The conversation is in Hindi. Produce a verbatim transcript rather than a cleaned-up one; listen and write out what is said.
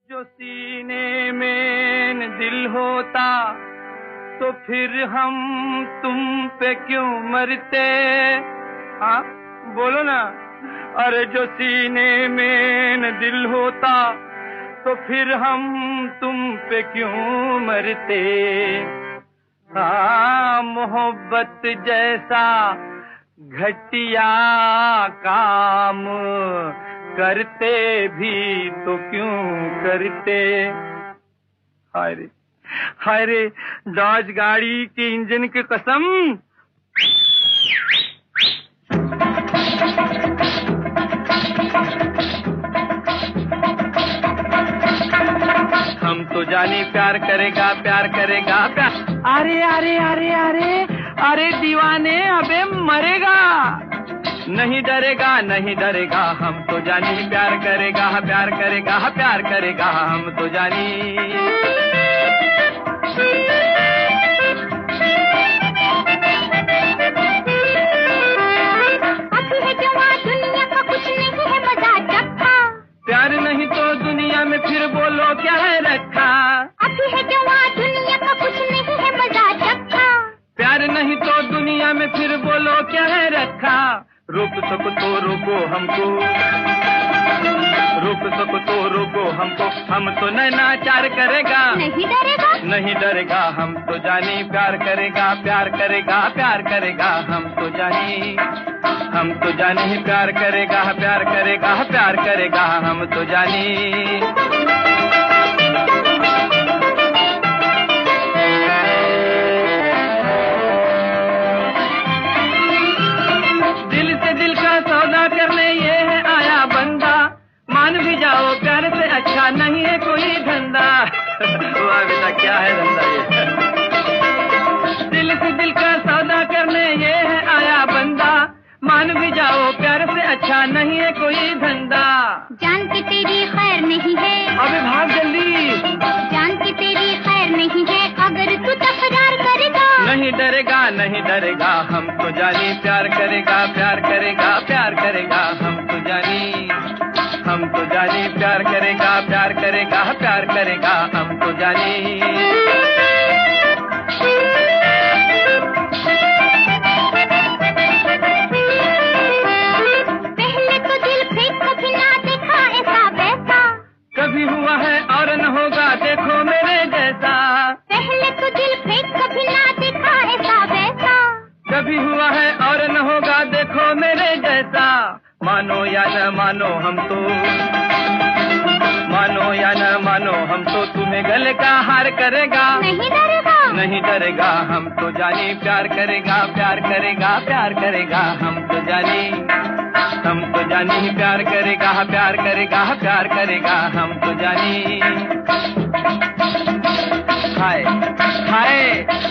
जो सीने में दिल होता तो फिर हम तुम पे क्यों मरते? हाँ बोलो ना। अरे जो सीने में दिल होता तो फिर हम तुम पे क्यों मरते? हाँ मोहब्बत जैसा घटिया काम करते भी तो क्यों करते? हाय रे हाय रे, डॉज गाड़ी के इंजन की कसम। हम तो जाने प्यार करेगा प्यार करेगा प्यार। अरे अरे अरे अरे अरे दीवाने अबे मरेगा। नहीं डरेगा नहीं डरेगा, हम तो जानी प्यार करेगा प्यार करेगा प्यार करेगा, हम तो जानी। अभी है जवां दुनिया का कुछ नहीं है मजा चखा। प्यार नहीं तो दुनिया में फिर बोलो क्या है रखा? अभी है जवां दुनिया का कुछ नहीं है मजा चखा। प्यार नहीं तो दुनिया में फिर बोलो क्या है रखा? रोक सको तो रोको हमको, रोक सको तो रोको हमको, हम तो नैनाचार करेगा। नहीं डरेगा नहीं डरेगा, हम तो जानी प्यार करेगा प्यार करेगा प्यार करेगा, हम तो जानी हम तो जानी प्यार करेगा प्यार करेगा प्यार करेगा, हम तो जानी। सौदा करने ये है आया बंदा, मान भी जाओ प्यार से अच्छा नहीं है कोई धंधा। वाह बेटा क्या है धंधा ये। दिल से दिल का सौदा करने ये है आया बंदा, मान भी जाओ प्यार से अच्छा नहीं है कोई धंधा। जान की तेरी खैर नहीं है, अबे भाग जल्दी। जान की तेरी खैर नहीं है, अगर तू तकरार करेगा। नहीं डरेगा नहीं डरेगा, हम तो जानी प्यार करेगा प्यार करेगा प्यार करेगा, हम तो जानी हम तो जानी प्यार करेगा प्यार करेगा प्यार करेगा, हम तो जानी। पहले तो दिल फेंक कभी ना देखा ऐसा वैसा, कभी हुआ है और न होगा देखो मेरे जैसा। पहले तो दिल फेंक कभी ना देखा ऐसा वैसा, कभी हुआ है और न होगा देखो मेरे जैसा। मानो या न मानो हम तो, मानो या न मानो हम तो, तुम्हें गले का हार करेगा। नहीं डरेगा नहीं डरेगा, हम तो जानी प्यार करेगा प्यार करेगा प्यार करेगा, हम तो जानी हम तो जानी प्यार करेगा प्यार करेगा प्यार करेगा, हम तो जानी। हाय हाय